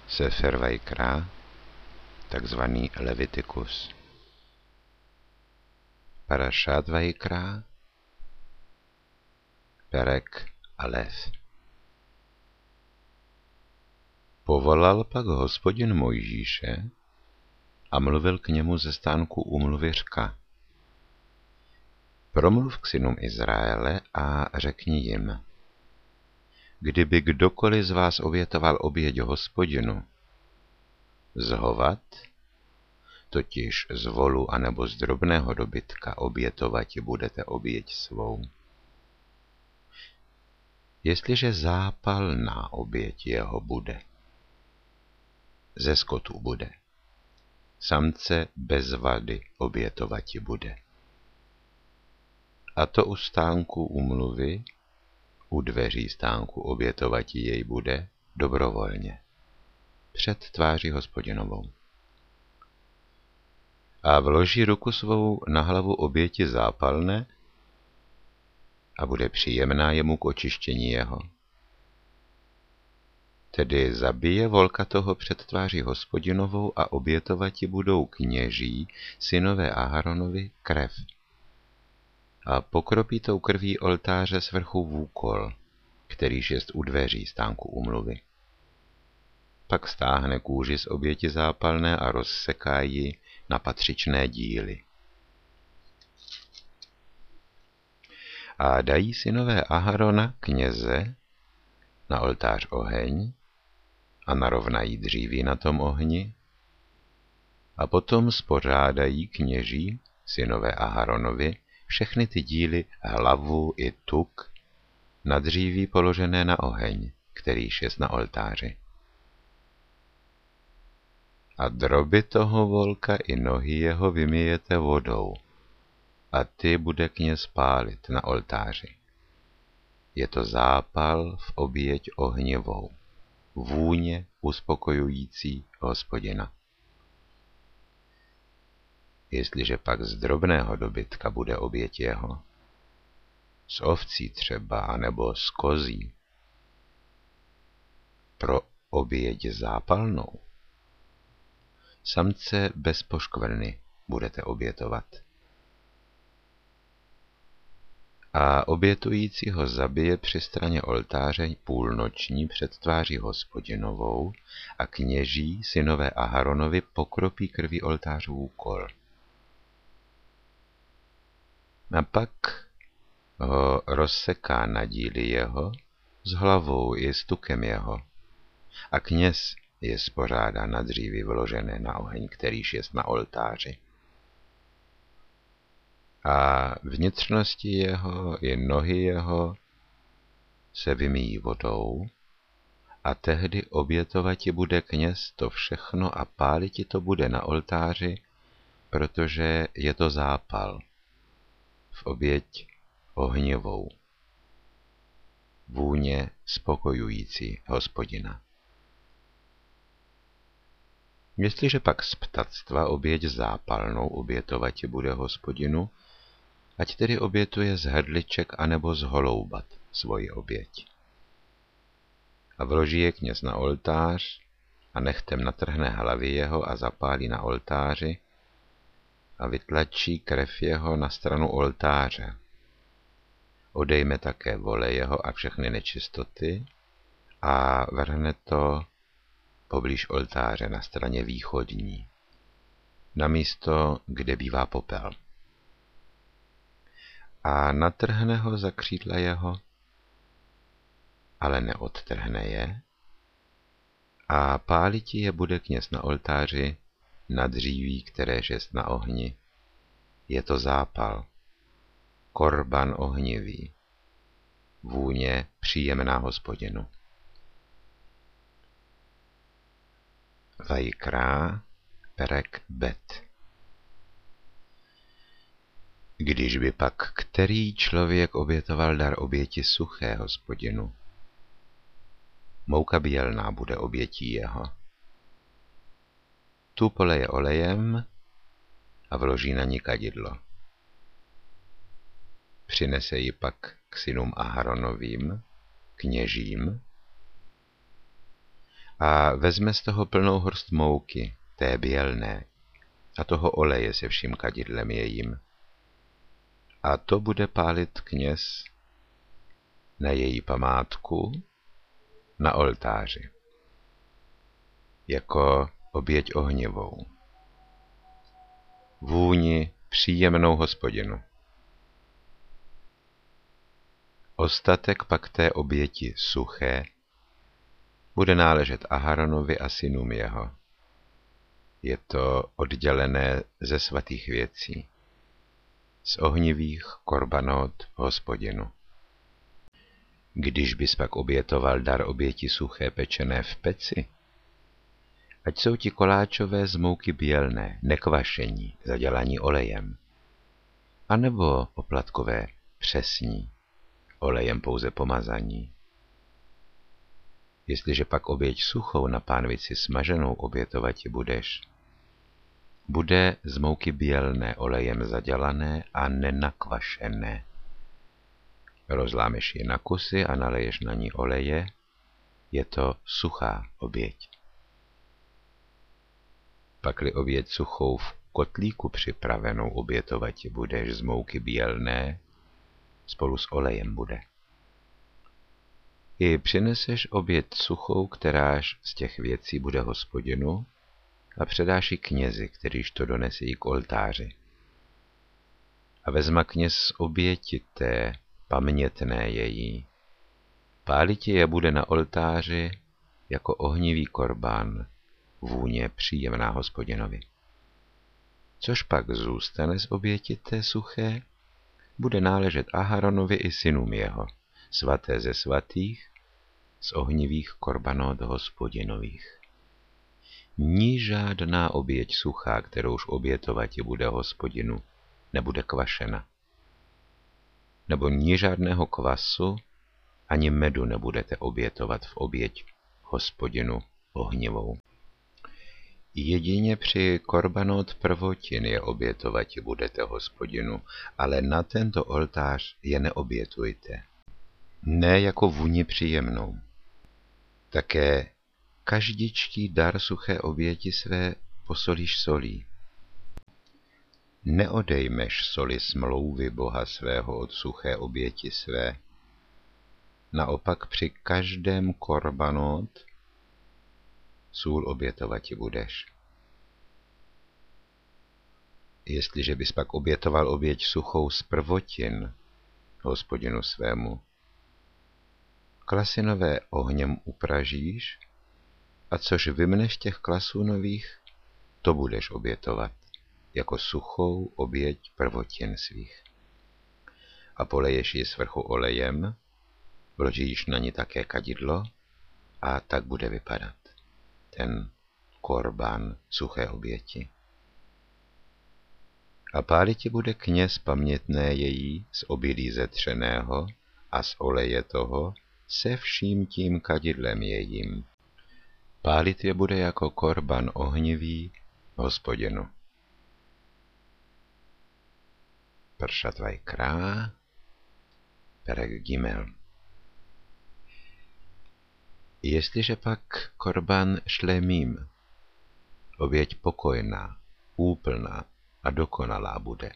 Sefer Vajkra, takzvaný Levitikus. Parashat Vajkra, Perek Alef. Povolal pak Hospodin Mojžíše a mluvil k němu ze stánku úmluvy řka. Promluv k synům Izraele a řekni jim: Kdyby kdokoliv z vás obětoval oběť Hospodinu, z hovat, totiž z volu anebo z drobného dobytka obětovati budete oběť svou. Jestliže zápalná oběť jeho bude, ze skotu bude, samce bez vady obětovati bude. A to u stánku úmluvy, u dveří stánku obětovati jej bude dobrovolně, před tváří Hospodinovou. A vloží ruku svou na hlavu oběti zápalné a bude příjemná jemu k očištění jeho. Tedy zabije volka toho před tváří Hospodinovou a obětovati budou kněží, synové Aharonovi, krev. A pokropí tou krví oltáře svrchu vůkol, kterýž jest u dveří stánku úmluvy. Pak stáhne kůži z oběti zápalné a rozseká ji na patřičné díly. A dají synové Aharona, kněze, na oltář oheň a narovnají dříví na tom ohni a potom spořádají kněží, synové Aharonovi, všechny ty díly, hlavu i tuk, na dříví položené na oheň, kterýž jest na oltáři. A droby toho volka i nohy jeho vymyjete vodou, a ty bude kněz pálit na oltáři. Je to zápal v oběť ohnivou, vůně uspokojující Hospodina. Jestliže pak z drobného dobytka bude oběť jeho, z ovcí třeba, anebo z kozí, pro oběť zápalnou, samce bez poškvrny budete obětovat. A obětující ho zabije při straně oltáře půlnoční před tváří Hospodinovou a kněží, synové Aharonovi, pokropí krví oltář úkol. A pak ho rozseká na díly jeho s hlavou i s tukem jeho a kněz je spořádá na dříví vložené na oheň, kterýž jest na oltáři. A vnitřnosti jeho i nohy jeho se vymýjí vodou a tehdy obětovati bude kněz to všechno a páliti to bude na oltáři, protože je to zápal v oběť ohnivou, vůně spokojující Hospodina. Jestliže pak z ptactva oběť zápalnou obětovati bude Hospodinu, ať tedy obětuje z hrdliček anebo z holoubat svoji oběť. A vloží je kněz na oltář a nechtem natrhne hlavy jeho a zapálí na oltáři a vytlačí krev jeho na stranu oltáře. Odejme také vole jeho a všechny nečistoty a vrhne to poblíž oltáře na straně východní, na místo, kde bývá popel. A natrhne ho za křídla jeho, ale neodtrhne je, a páliti je bude kněz na oltáři na dříví, kteréž jest na ohni. Je to zápal, korban ohnivý, vůně příjemná Hospodinu. Vajkra, Perek Bet. Když by pak který člověk obětoval dar oběti suché Hospodinu, mouka bělná bude obětí jeho. Tu poleje olejem a vloží na ní kadidlo. Přinese ji pak k synům Aharonovým, kněžím, a vezme z toho plnou hrst mouky, té bělné, a toho oleje se vším kadidlem jejím. A to bude pálit kněz na její památku na oltáři, jako oběť ohnivou, vůni příjemnou Hospodinu. Ostatek pak té oběti suché bude náležet Aharonovi a synům jeho. Je to oddělené ze svatých věcí, z ohnivých korbanot Hospodinu. Když bys pak obětoval dar oběti suché pečené v peci, ať jsou ti koláčové z mouky bělné, nekvašení, zadělaní olejem, anebo oplatkové přesní, olejem pouze pomazaní. Jestliže pak oběť suchou na pánvici smaženou obětovati budeš, bude z mouky bělné olejem zadělané a nenakvašené. Rozlámeš ji na kusy a naleješ na ní oleje, je to suchá oběť. Pakli oběť suchou v kotlíku připravenou obětovati budeš z mouky bělné, spolu s olejem bude. I přineseš oběť suchou, kteráž z těch věcí bude Hospodinu, a předáš ji knězi, kterýž to donesí k oltáři. A vezma kněz z oběti té pamětné její, páliti je bude na oltáři jako ohnivý korbán, vůně příjemná Hospodinovi. Což pak zůstane z oběti té suché, bude náležet Aharonovi i synům jeho, svaté ze svatých, z ohnivých korbanot Hospodinových. Ní žádná oběť suchá, kterouž obětovati bude Hospodinu, nebude kvašena. Nebo ní žádného kvasu, ani medu nebudete obětovat v oběť Hospodinu ohnivou. Jedině při korbanot prvotin je obětovati budete Hospodinu, ale na tento oltář je neobětujte. Ne jako vůni příjemnou. Také každičtí dar suché oběti své posolíš solí. Neodejmeš soli smlouvy Boha svého od suché oběti své. Naopak při každém korbanot sůl obětovati budeš. Jestliže bys pak obětoval oběť suchou z prvotin Hospodinu svému, klasinové ohněm upražíš, a což vymneš těch klasů nových, to budeš obětovat, jako suchou oběť prvotin svých. A poleješ ji svrchu olejem, vložíš na ní také kadidlo, a tak bude vypadat ten korbán suché oběti. A páliti bude kněz pamětné její z obilí zetřeného a z oleje toho se vším tím kadidlem jejím. Pálit je bude jako korban ohnivý Hospodinu. Parshat Vajkrá, perek Gimel. Jestliže pak korban šlemím, oběť pokojná, úplná a dokonalá bude.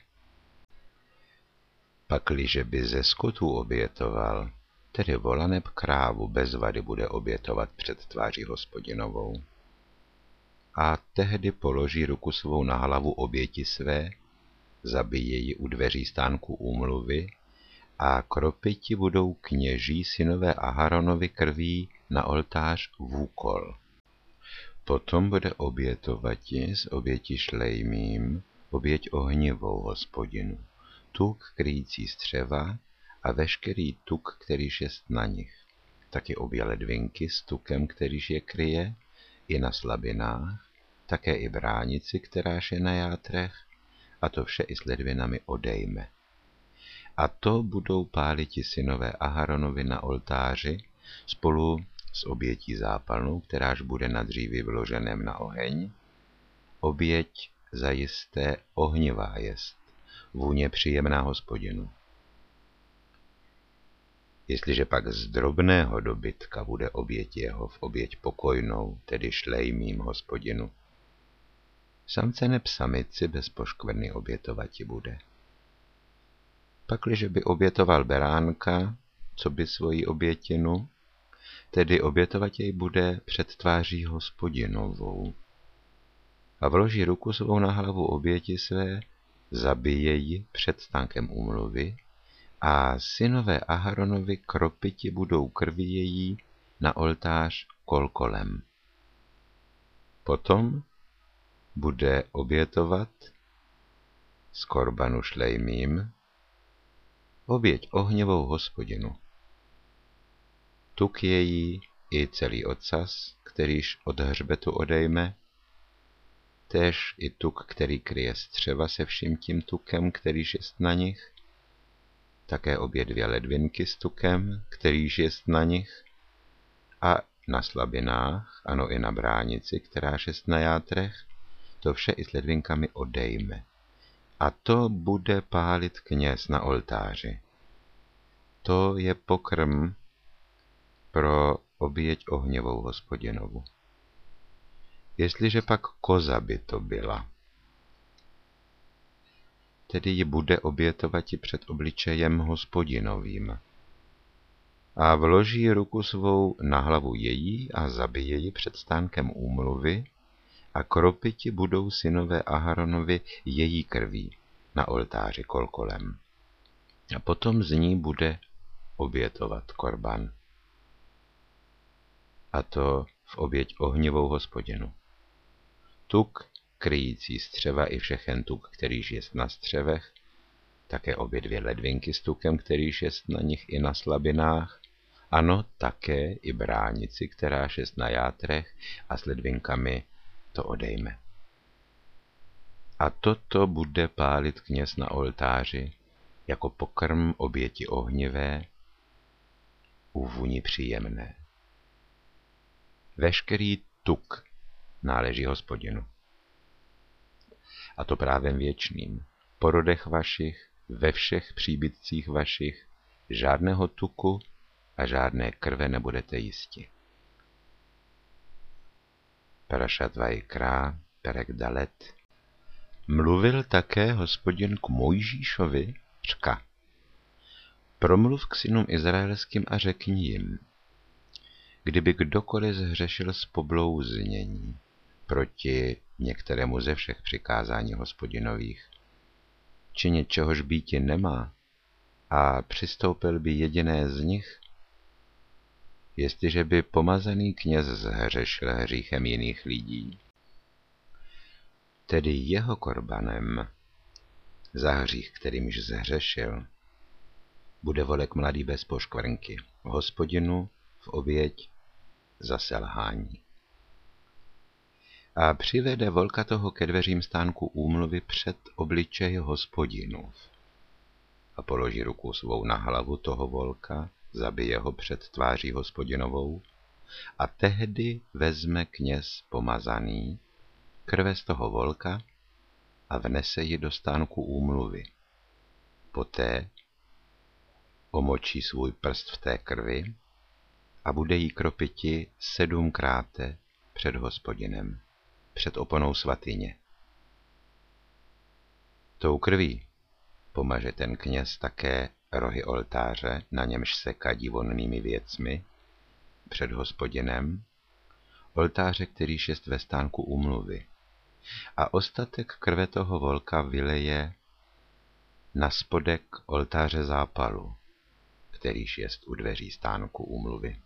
Pakliže by ze skotů obětoval, tedy volaneb krávu bez vady bude obětovat před tváří Hospodinovou. A tehdy položí ruku svou na hlavu oběti své, zabije ji u dveří stánku úmluvy a kropiti budou kněží synové Aharonovi krví na oltář vůkol. Potom bude obětovati z oběti šlejmím oběť ohnivou Hospodinu, tuk kryjící střeva a veškerý tuk, kterýž jest na nich, taky obě ledvinky s tukem, kterýž je kryje, i na slabinách, také i bránici, kteráž je na játrech, a to vše i s ledvinami odejme. A to budou páliti synové Aharonovi na oltáři spolu s obětí zápalnou, kteráž bude na dříví vloženém na oheň. Oběť zajisté ohnivá jest, vůně příjemná Hospodinu. Jestliže pak z drobného dobytka bude oběť jeho v oběť pokojnou, tedy šlejmím Hospodinu, samce neb samici bez poškvrny obětovati bude. Pakliže by obětoval beránka, co by svoji obětinu, tedy obětovat jej bude před tváří Hospodinovou. A vloží ruku svou na hlavu oběti své, zabije ji před stánkem úmluvy a synové Aharonovi kropiti budou krvi její na oltář kolkolem. Potom bude obětovat z korbanu šlejmím oběť ohněvou Hospodinu. Tuk její i celý ocas, kterýž od hřbetu odejme, též i tuk, který kryje střeva se vším tím tukem, kterýž jest na nich, také obě 2 ledvinky s tukem, kterýž jest na nich, a na slabinách, ano i na bránici, kteráž jest na játrech, to vše i s ledvinkami odejme. A to bude pálit kněz na oltáři. To je pokrm pro oběť ohněvou Hospodinovu. Jestliže pak koza by to byla, tedy ji bude obětovati před obličejem Hospodinovým. A vloží ruku svou na hlavu její a zabije ji před stánkem úmluvy a kropiti budou synové Aharonovi její krví na oltáři kolkolem. A potom z ní bude obětovat korban. A to v oběť ohněvou Hospodinu. Tuk, kryjící střeva i všechen tuk, kterýž jest na střevech, také obě 2 ledvinky s tukem, kterýž jest na nich i na slabinách, ano, také i bránici, kteráž jest na játrech a s ledvinkami to odejme. A toto bude pálit kněz na oltáři jako pokrm oběti ohnivé, úvůni příjemné. Veškerý tuk náleží Hospodinu. A to právem věčným. Po rodech vašich, ve všech příbytcích vašich, žádného tuku a žádné krve nebudete jisti. Parašat Vajkrá, perek Dalet. Mluvil také Hospodin k Mojžíšovi, řka: Promluv k synům izraelským a řekni jim, kdyby kdokoliv zhřešil z poblouznění proti některému ze všech přikázání Hospodinových, či něčehož býti nemá, a přistoupil by jediné z nich, jestliže by pomazaný kněz zhřešil hříchem jiných lidí, tedy jeho korbanem za hřích, kterýmž zhřešil, bude volek mladý bez poškvrnky Hospodinu v oběť za selhání. A přivede volka toho ke dveřím stánku úmluvy před obličej Hospodinův. A položí ruku svou na hlavu toho volka, zabije ho před tváří Hospodinovou, a tehdy vezme kněz pomazaný krve z toho volka a vnese ji do stánku úmluvy. Poté omočí svůj prst v té krvi a bude jí kropiti 7krát před Hospodinem, před oponou svatyně. Tou krví pomaže ten kněz také rohy oltáře, na němž se kadí vonnými věcmi, před Hospodinem, oltáře, kterýž jest ve stánku úmluvy. A ostatek krve toho volka vyleje na spodek oltáře zápalu, kterýž jest u dveří stánku úmluvy.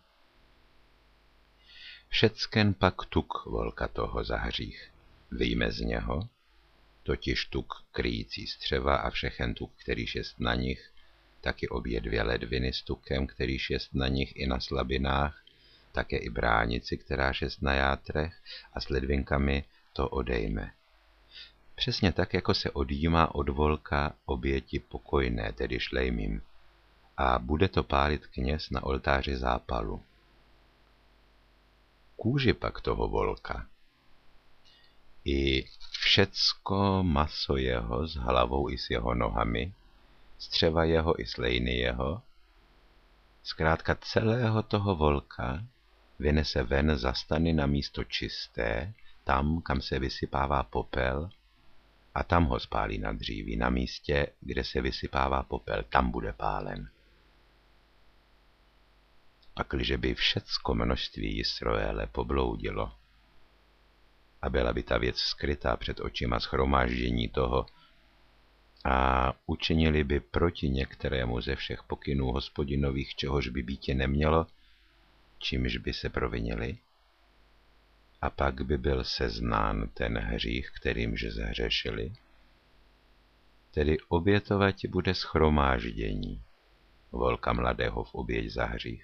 Všecken pak tuk volka toho za hřích vyjme z něho, totiž tuk kryjící střeva a všechen tuk, kterýž jest na nich, taky obě 2 ledviny s tukem, kterýž jest na nich i na slabinách, také i bránici, kteráž jest na játrech, a s ledvinkami to odejme. Přesně tak, jako se odjímá od volka oběti pokojné, tedy šlejmím, a bude to pálit kněz na oltáři zápalu. Kůži pak toho volka i všecko maso jeho s hlavou i s jeho nohami, střeva jeho i slejny jeho, zkrátka celého toho volka vynese ven za stany na místo čisté, tam, kam se vysypává popel, a tam ho spálí na dříví, na místě, kde se vysypává popel, tam bude pálen. Pakliže by všecko množství Jisroele pobloudilo a byla by ta věc skrytá před očima shromáždění toho a učinili by proti některému ze všech pokynů Hospodinových, čehož by býti nemělo, čímž by se provinili, a pak by byl seznán ten hřích, kterýmž zhřešili, tedy obětovati bude shromáždění volka mladého v oběť za hřích.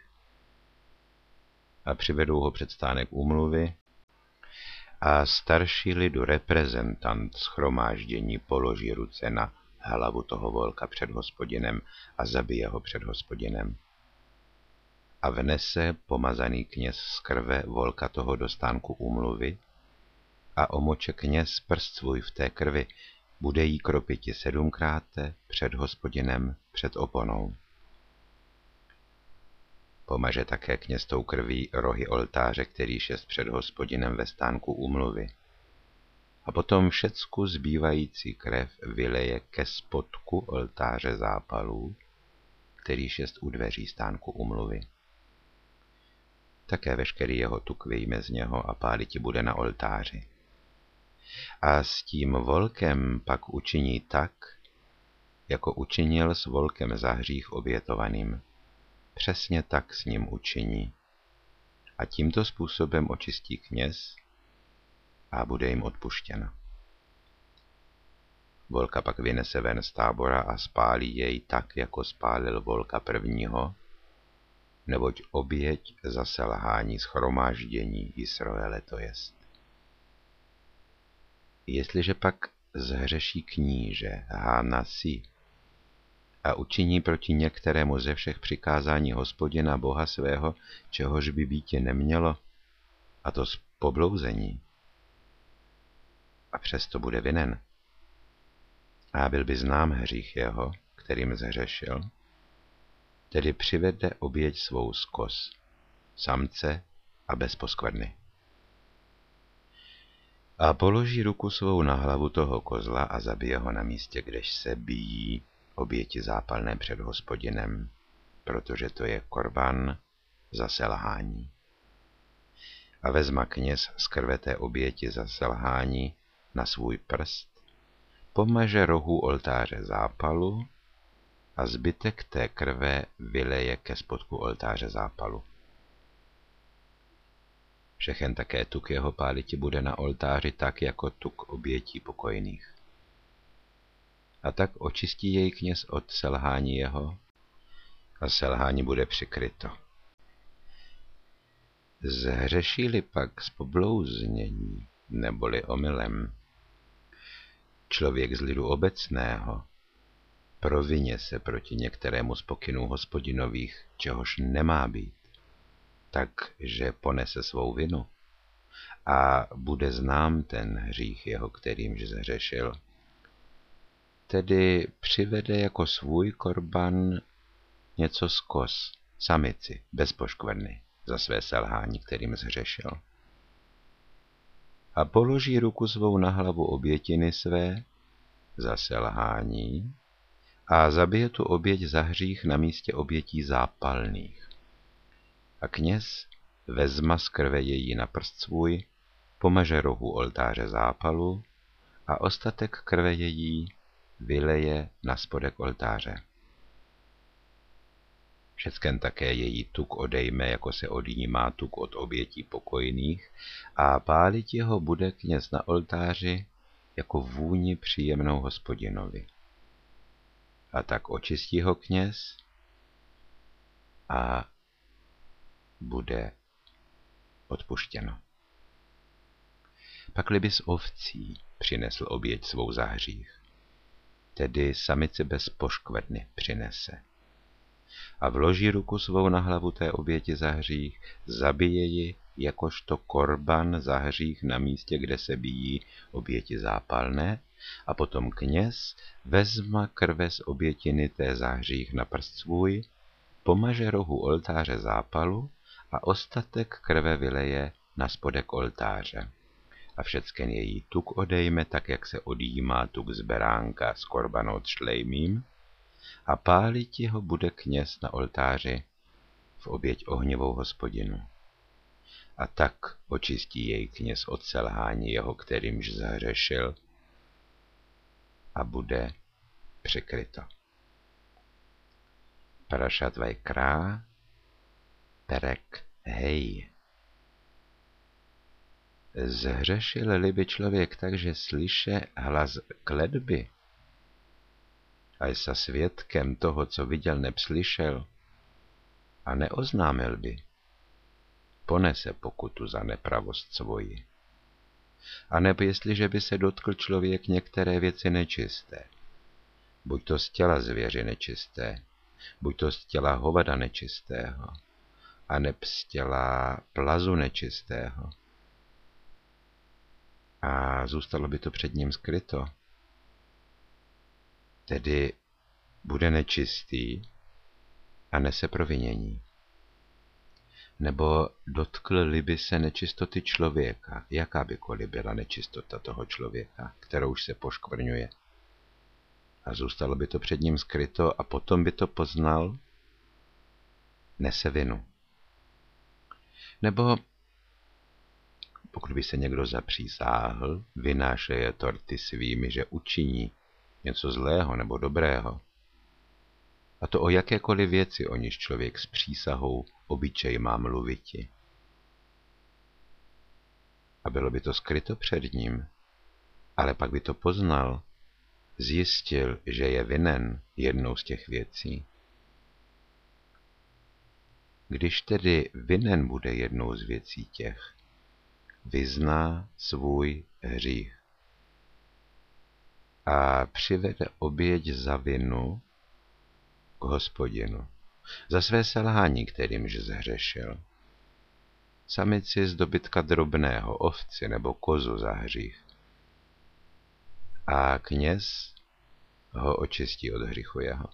A přivedou ho před stánek úmluvy a starší lidu reprezentant shromáždění položí ruce na hlavu toho volka před Hospodinem a zabije ho před Hospodinem. A vnese pomazaný kněz z krve volka toho do stánku úmluvy a omoče kněz prst svůj v té krvi, bude jí kropiti 7krát před Hospodinem, před oponou. Pomaže také kněz tou krví rohy oltáře, kterýž jest před Hospodinem ve stánku úmluvy. A potom všecku zbývající krev vyleje ke spodku oltáře zápalů, kterýž jest u dveří stánku úmluvy. Také veškerý jeho tuk vyjme z něho a páliti bude na oltáři. A s tím volkem pak učiní tak, jako učinil s volkem za hřích obětovaným. Přesně tak s ním učiní. A tímto způsobem očistí kněz a bude jim odpuštěno. Volka pak vynese ven z tábora a spálí jej tak, jako spálil volka prvního, neboť oběť za selhání shromáždění Jisroele to jest. Jestliže pak zhřeší kníže Hánasi a učiní proti některému ze všech přikázání Hospodina Boha svého, čehož by býti nemělo, a to z poblouzení, a přesto bude vinen, a byl by znám hřích jeho, kterým zhřešil, tedy přivede oběť svou skos, samce a bez poskvrny. A položí ruku svou na hlavu toho kozla a zabije ho na místě, kdež se bijí oběti zápalné před Hospodinem, protože to je korban za selhání. A vezma kněz z krve té oběti za selhání na svůj prst, pomaže rohu oltáře zápalu a zbytek té krve vyleje ke spodku oltáře zápalu. Všechen také tuk jeho páliti bude na oltáři tak, jako tuk obětí pokojných. A tak očistí jej kněz od selhání jeho a selhání bude přikryto. Zhřeší-li pak z poblouznění neboli omylem člověk z lidu obecného, provině se proti některému z pokynů Hospodinových, čehož nemá být, takže ponese svou vinu a bude znám ten hřích jeho, kterýmž zhřešil. Tedy přivede jako svůj korban něco z koz, samici, bez poškvrny, za své selhání, kterým zhřešil. A položí ruku svou na hlavu obětiny své za selhání a zabije tu oběť za hřích na místě obětí zápalných. A kněz vezma z krve její na prst svůj, pomaže rohu oltáře zápalu a ostatek krve její vyleje na spodek oltáře. Všecken také její tuk odejme, jako se odjímá tuk od obětí pokojných, a páliti ho bude kněz na oltáři jako vůni příjemnou Hospodinovi. A tak očistí ho kněz a bude odpuštěno. Pakli by z ovcí přinesl oběť svou za hřích, tedy samici bez poškvrny přinese. A vloží ruku svou na hlavu té oběti za hřích, zabije ji jakožto korban za hřích na místě, kde se bijí oběti zápalné, a potom kněz vezma krve z obětiny té za hřích na prst svůj, pomaže rohu oltáře zápalu a ostatek krve vyleje na spodek oltáře. A všecken její tuk odejme, tak jak se odjímá tuk z beránka s korbanot šlejmím, a páliti ho bude kněz na oltáři v oběť ohnivou Hospodinu. A tak očistí jej kněz od selhání jeho, kterýmž zahřešil, a bude překryto. Parašat Vajkrá, perek hej. Zhřešil-li by člověk tak, že slyše hlas kletby, a sa svědkem toho, co viděl, nepslyšel a neoznámil by, ponese pokutu za nepravost svoji. A nebo jestliže by se dotkl člověk některé věci nečisté, buď to z těla zvěře nečisté, buď to z těla hovada nečistého, a neb z těla plazu nečistého, a zůstalo by to před ním skryto, tedy bude nečistý a nese provinění. Nebo dotkl-li by se nečistoty člověka, jaká bykoliv byla nečistota toho člověka, kterou se poškvrňuje, a zůstalo by to před ním skryto a potom by to poznal, nese vinu. Nebo pokud by se někdo zapřísáhl, vynášeje torty svými, že učiní něco zlého nebo dobrého, a to o jakékoliv věci, o níž člověk s přísahou obyčej má mluviti. A bylo by to skryto před ním, ale pak by to poznal, zjistil, že je vinen jednou z těch věcí. Když tedy vinen bude jednou z věcí těch, vyzná svůj hřích a přivede oběť za vinu k Hospodinu, za své selhání, kterýmž zhřešil. Samici z dobytka drobného, ovci nebo kozu za hřích. A kněz ho očistí od hříchu jeho.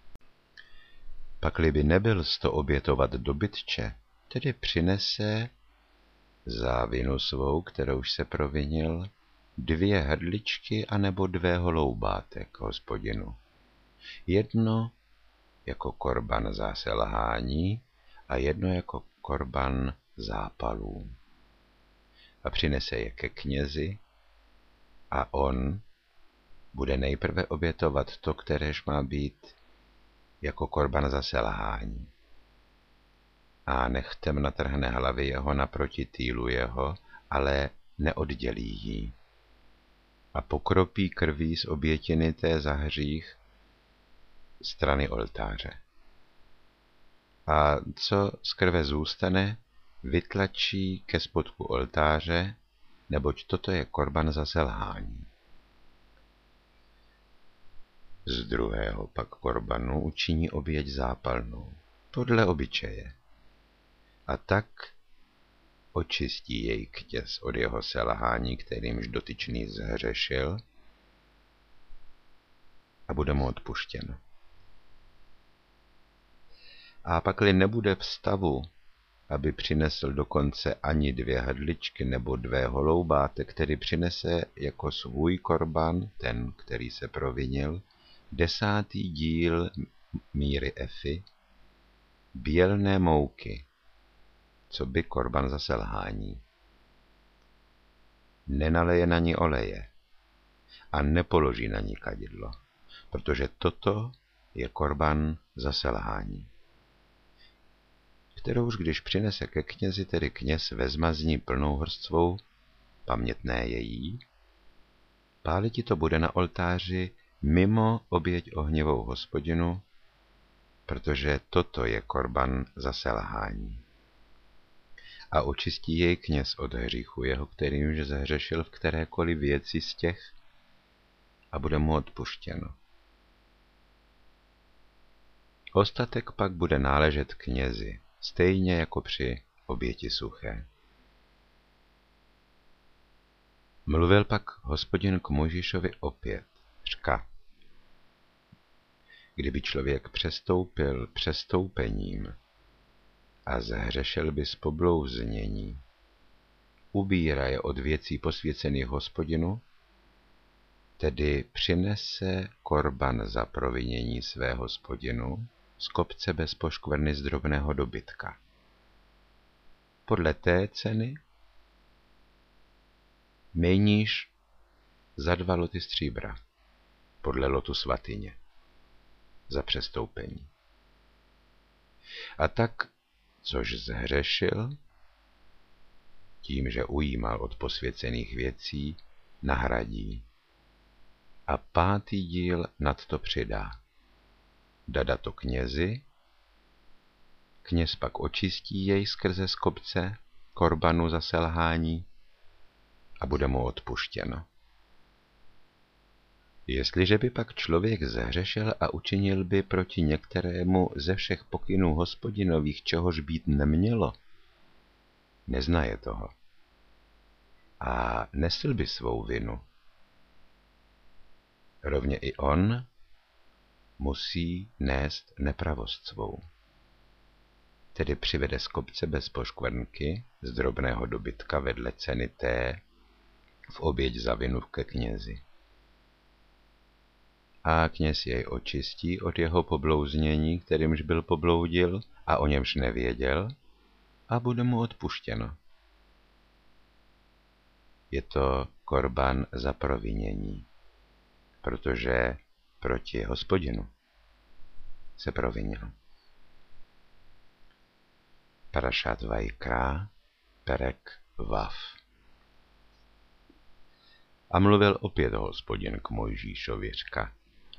Pakli by nebyl sto obětovat dobytče, tedy přinese za vinu svou, kterouž se provinil, 2 hrdličky anebo 2 holoubátek Hospodinu. Jedno jako korban za selhání a jedno jako korban zápalů. A přinese je ke knězi a on bude nejprve obětovat to, kteréž má být jako korban za selhání. A nechtem natrhne hlavy jeho naproti týlu jeho, ale neoddělí ji. A pokropí krví z obětiny té za hřích strany oltáře. A co z krve zůstane, vytlačí ke spodku oltáře, neboť toto je korban za selhání. Z druhého pak korbanu učiní oběť zápalnou, podle obyčeje. A tak očistí jej kněz od jeho selhání, kterýmž dotyčný zhřešil, a bude mu odpuštěno. A pakli nebude v stavu, aby přinesl dokonce ani 2 hrdličky nebo 2 holoubátek, který přinese jako svůj korban, ten, který se provinil, 10. díl míry efy, bělné mouky, co by korban za selhání. Nenaleje na ní oleje a nepoloží na ní kadidlo, protože toto je korban za selhání, kterouž když přinese ke knězi, tedy kněz vezma z ní plnou vrstvou, pamětné její, páliti to bude na oltáři mimo oběť ohnivou Hospodinu, protože toto je korban za selhání. A očistí jej kněz od hříchu jeho, kterýmž zahřešil v kterékoliv věci z těch, a bude mu odpuštěno. Ostatek pak bude náležet knězi, stejně jako při oběti suché. Mluvil pak Hospodin k Mojžíšovi opět, řka: Kdyby člověk přestoupil přestoupením a zhřešil by z poblouznění, ubíraje od věcí posvěcených Hospodinu, tedy přinese korban za provinění své Hospodinu z kopce bez poškvrny z drobného dobytka. Podle té ceny nejníž za 2 loty stříbra, podle lotu svatyně, za přestoupení. A tak, což zhřešil, tím, že ujímal od posvěcených věcí, nahradí a 5. díl nad to přidá. Dada to knězi, kněz pak očistí jej skrze z kopce korbanu za selhání a bude mu odpuštěno. Jestliže by pak člověk zhřešil a učinil by proti některému ze všech pokynů Hospodinových, čehož být nemělo, neznaje toho a nesl by svou vinu, rovně i on musí nést nepravost svou. Tedy přivede z kopce bez poškvrnky z drobného dobytka vedle ceny té v oběť za vinu ke knězi. A kněz jej očistí od jeho poblouznění, kterýmž byl pobloudil a o němž nevěděl, a bude mu odpuštěno. Je to korban za provinění, protože proti Hospodinu se provinil. Parašát Vajkra, perek Vav. A mluvil opět Hospodin k Mojžíšovi, řka: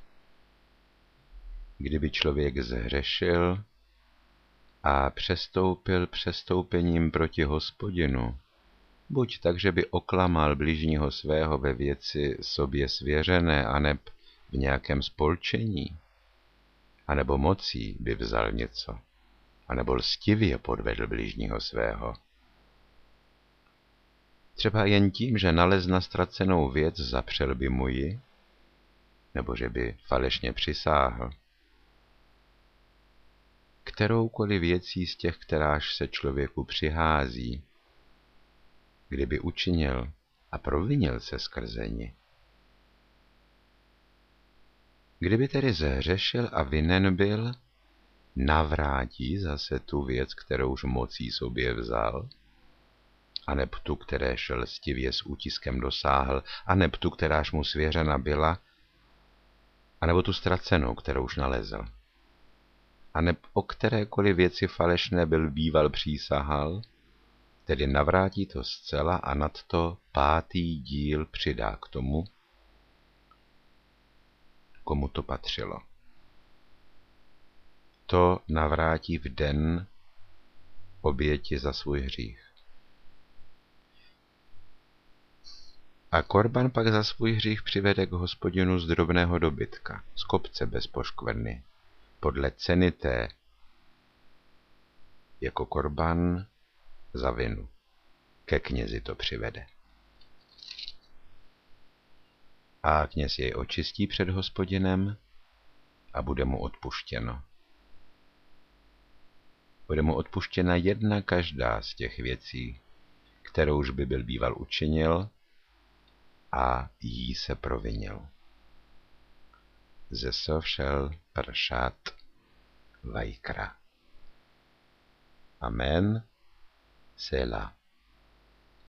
Kdyby člověk zhřešil a přestoupil přestoupením proti Hospodinu, buď tak, že by oklamal bližního svého ve věci sobě svěřené, aneb v nějakém spolčení, anebo mocí by vzal něco, anebo lstivě podvedl bližního svého. Třeba jen tím, že nalezna ztracenou věc, zapřel by mu ji, nebo že by falešně přisáhl. Kteroukoliv věcí z těch, kteráž se člověku přihází, kdyby učinil a provinil se skrze ni. Kdyby tedy zhřešil a vinen byl, navrátí zase tu věc, kterouž mocí sobě vzal, aneb tu, které šel lstivě s útiskem dosáhl, aneb tu, kteráž mu svěřena byla, anebo tu ztracenou, kterouž nalezl, aneb o kterékoliv věci falešné byl býval přísahal, tedy navrátí to zcela a nad to 5. díl přidá k tomu, komu to patřilo. To navrátí v den oběti za svůj hřích. A korban pak za svůj hřích přivede k Hospodinu z drobného dobytka, z kopce bez poškvrny, podle ceny té, jako korban za vinu. Ke knězi to přivede. A kněz jej očistí před Hospodinem a bude mu odpuštěno. Bude mu odpuštěna jedna každá z těch věcí, kterouž by byl býval učinil a jí se provinil. Ze všel Parašát Vajkra. Amen. Sela.